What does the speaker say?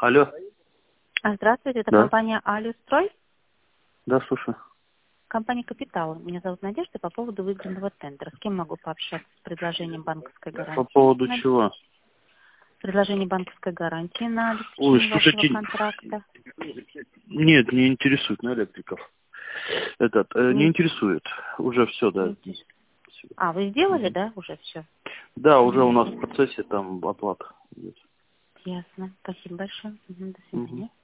Алло. Здравствуйте, это Да. компания «Алюстрой», Да, слушаю. компания «Капитал». Меня зовут Надежда по поводу выигранного тендера. С кем могу пообщаться с предложением банковской гарантии? По поводу чего? Предложение банковской гарантии на Ой, обеспечение вашего слушайте, контракта. нет, не интересует, на электриков. Не интересует. Уже все, да. Вы сделали, Мгм. да, уже все? Да, уже у нас в процессе там оплата идет. Ясно. Спасибо большое. До Мгм. свидания.